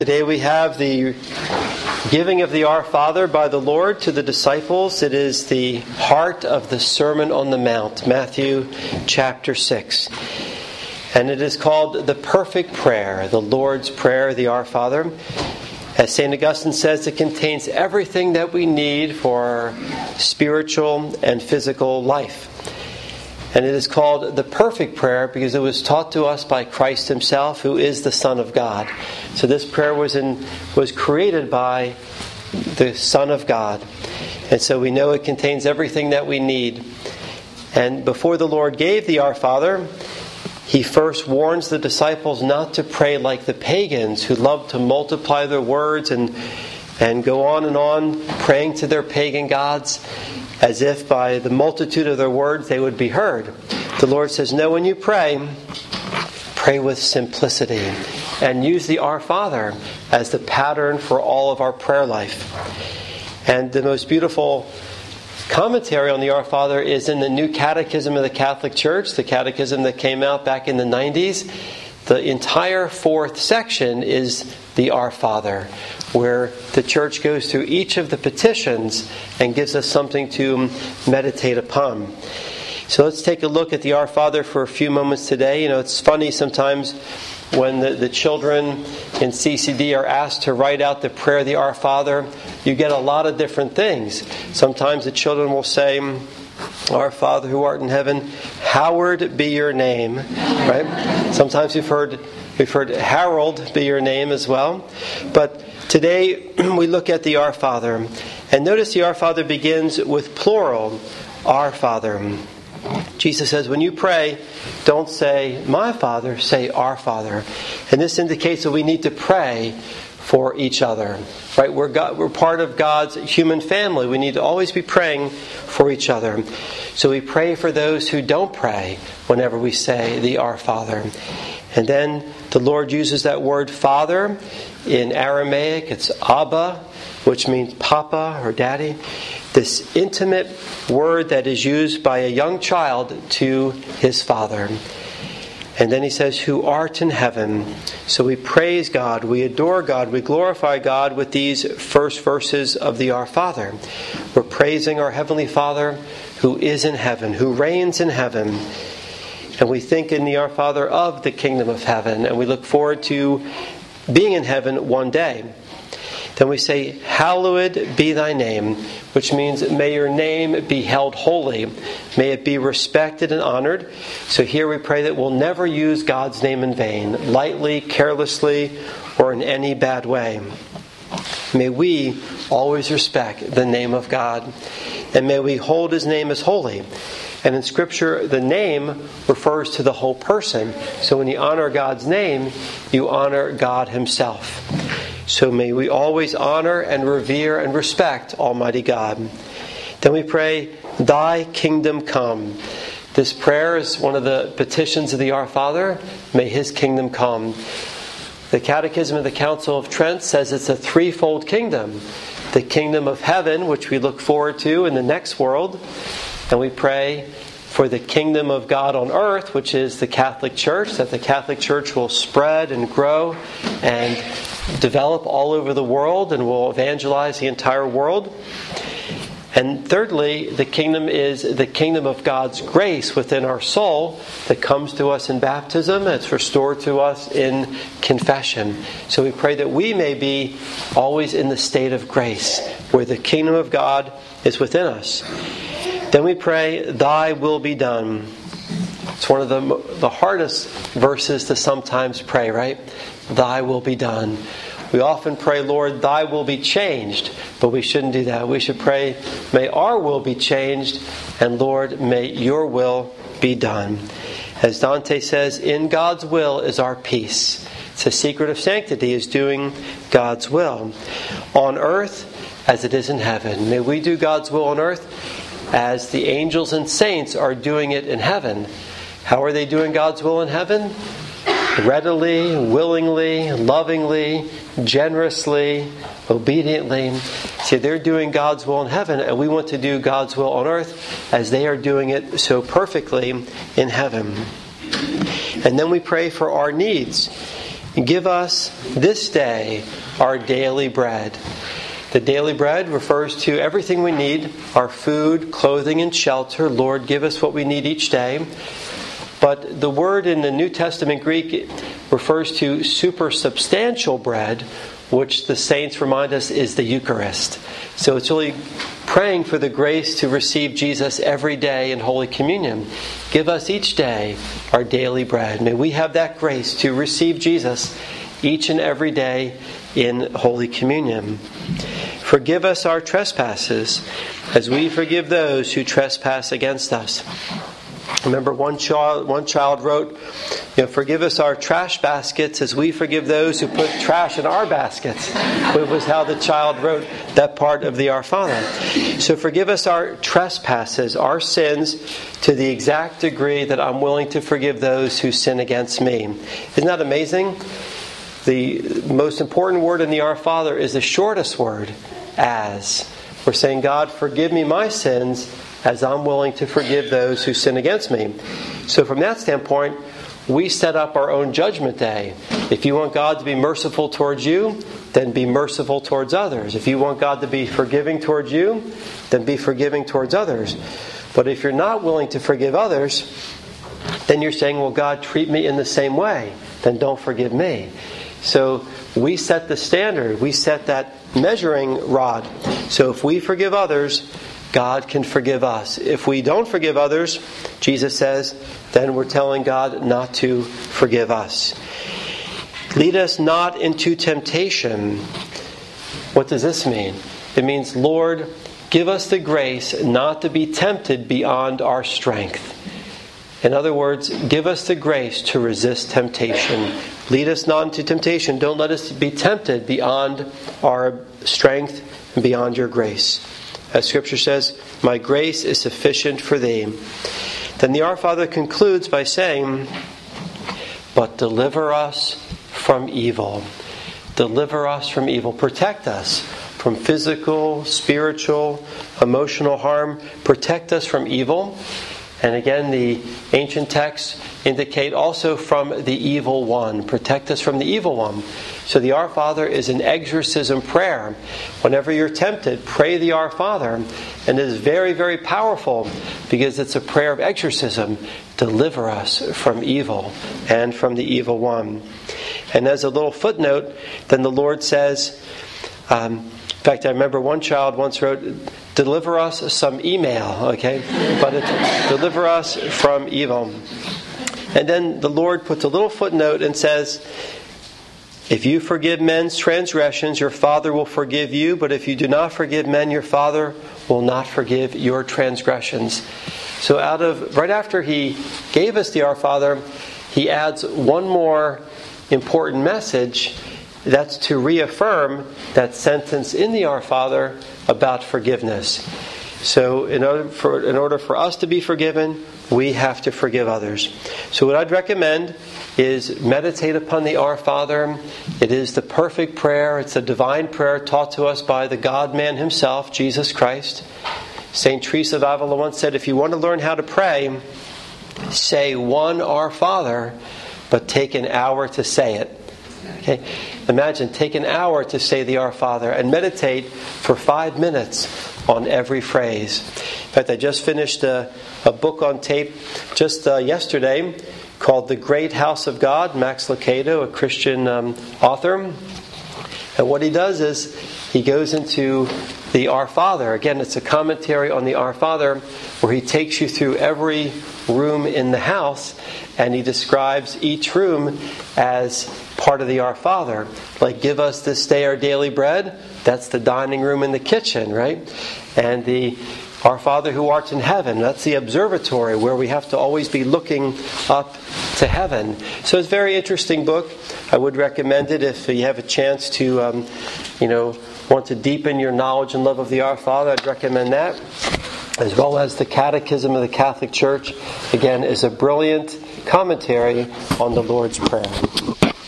Today we have the giving of the Our Father by the Lord to the disciples. It is the heart of the Sermon on the Mount, Matthew chapter 6. And it is called the perfect prayer, the Lord's Prayer, the Our Father. As St. Augustine says, it contains everything that we need for our spiritual and physical life. And it is called the perfect prayer because it was taught to us by Christ Himself, who is the Son of God. So this prayer was created by the Son of God. And so we know it contains everything that we need. And before the Lord gave the Our Father, He first warns the disciples not to pray like the pagans who love to multiply their words and go on praying to their pagan gods, as if by the multitude of their words they would be heard. The Lord says, no, when you pray with simplicity and use the Our Father as the pattern for all of our prayer life. And the most beautiful commentary on the Our Father is in the New Catechism of the Catholic Church, the catechism that came out back in the 90s. The entire fourth section is the Our Father, where the Church goes through each of the petitions and gives us something to meditate upon. So let's take a look at the Our Father for a few moments today. You know, it's funny sometimes when the children in CCD are asked to write out the prayer of the Our Father, you get a lot of different things. Sometimes the children will say, Our Father who art in heaven, hallowed be your name. Right? Sometimes we've heard Harold be your name as well. But today we look at the Our Father. And notice the Our Father begins with plural, Our Father. Jesus says, when you pray, don't say, my Father, say, Our Father. And this indicates that we need to pray for each other. Right? We're part of God's human family. We need to always be praying for each other. So we pray for those who don't pray whenever we say the Our Father. And then the Lord uses that word Father. In Aramaic, it's Abba, which means Papa or Daddy. This intimate word that is used by a young child to his father. And then he says, who art in heaven. So we praise God, we adore God, we glorify God with these first verses of the Our Father. We're praising our Heavenly Father who is in heaven, who reigns in heaven. And we think in the Our Father of the kingdom of heaven. And we look forward to being in heaven one day. Then we say, hallowed be thy name, which means may your name be held holy. May it be respected and honored. So here we pray that we'll never use God's name in vain, lightly, carelessly, or in any bad way. May we always respect the name of God. And may we hold His name as holy. And in Scripture, the name refers to the whole person. So when you honor God's name, you honor God Himself. So may we always honor and revere and respect Almighty God. Then we pray, Thy kingdom come. This prayer is one of the petitions of the Our Father. May His kingdom come. The Catechism of the Council of Trent says it's a threefold kingdom. The kingdom of heaven, which we look forward to in the next world. And we pray for the kingdom of God on earth, which is the Catholic Church, that the Catholic Church will spread and grow and develop all over the world and will evangelize the entire world. And thirdly, the kingdom is the kingdom of God's grace within our soul that comes to us in baptism. It's restored to us in confession. So we pray that we may be always in the state of grace, where the kingdom of God is within us. Then we pray, Thy will be done. It's one of the hardest verses to sometimes pray, right? Thy will be done. We often pray, Lord, Thy will be changed. But we shouldn't do that. We should pray, may our will be changed. And Lord, may your will be done. As Dante says, in God's will is our peace. It's a secret of sanctity, is doing God's will. On earth as it is in heaven. May we do God's will on earth as the angels and saints are doing it in heaven. How are they doing God's will in heaven? Readily, willingly, lovingly, generously, obediently. See, they're doing God's will in heaven, and we want to do God's will on earth as they are doing it so perfectly in heaven. And then we pray for our needs. Give us this day our daily bread. The daily bread refers to everything we need, our food, clothing, and shelter. Lord, give us what we need each day. But the word in the New Testament Greek refers to supersubstantial bread, which the saints remind us is the Eucharist. So it's really praying for the grace to receive Jesus every day in Holy Communion. Give us each day our daily bread. May we have that grace to receive Jesus each and every day in Holy Communion. Forgive us our trespasses as we forgive those who trespass against us. Remember, one child wrote, forgive us our trash baskets as we forgive those who put trash in our baskets. It was how the child wrote that part of the Our Father. So forgive us our trespasses, our sins, to the exact degree that I'm willing to forgive those who sin against me. Isn't that amazing? The most important word in the Our Father is the shortest word, as. We're saying, God, forgive me my sins as I'm willing to forgive those who sin against me. So from that standpoint, we set up our own judgment day. If you want God to be merciful towards you, then be merciful towards others. If you want God to be forgiving towards you, then be forgiving towards others. But if you're not willing to forgive others, then you're saying, well, God, treat me in the same way. Then don't forgive me. So we set the standard. We set that measuring rod. So if we forgive others, God can forgive us. If we don't forgive others, Jesus says, then we're telling God not to forgive us. Lead us not into temptation. What does this mean? It means, Lord, give us the grace not to be tempted beyond our strength. In other words, give us the grace to resist temptation. Lead us not into temptation. Don't let us be tempted beyond our strength and beyond your grace. As Scripture says, my grace is sufficient for thee. Then the Our Father concludes by saying, but deliver us from evil. Deliver us from evil. Protect us from physical, spiritual, emotional harm. Protect us from evil. And again, the ancient texts indicate also from the evil one. Protect us from the evil one. So the Our Father is an exorcism prayer. Whenever you're tempted, pray the Our Father. And it is very, very powerful because it's a prayer of exorcism. Deliver us from evil and from the evil one. And as a little footnote, then the Lord says, in fact, I remember one child once wrote, deliver us some email, okay? But it's deliver us from evil. And then the Lord puts a little footnote and says, if you forgive men's transgressions, your Father will forgive you. But if you do not forgive men, your Father will not forgive your transgressions. So right after He gave us the Our Father, He adds one more important message. That's to reaffirm that sentence in the Our Father about forgiveness. So in order for us to be forgiven, we have to forgive others. So what I'd recommend is meditate upon the Our Father. It is the perfect prayer. It's a divine prayer taught to us by the God-man himself, Jesus Christ. St. Teresa of Avila once said, if you want to learn how to pray, say one Our Father, but take an hour to say it. Okay? Imagine, take an hour to say the Our Father and meditate for 5 minutes on every phrase. In fact, I just finished a book on tape just yesterday called The Great House of God, Max Lucado, a Christian author. And what he does is he goes into the Our Father. Again, it's a commentary on the Our Father where he takes you through every room in the house and he describes each room as part of the Our Father. Like, give us this day our daily bread. That's the dining room and the kitchen, right? And the Our Father who art in heaven, that's the observatory where we have to always be looking up to heaven. So it's a very interesting book. I would recommend it if you have a chance to, want to deepen your knowledge and love of the Our Father. I'd recommend that. As well as the Catechism of the Catholic Church, again, is a brilliant commentary on the Lord's Prayer.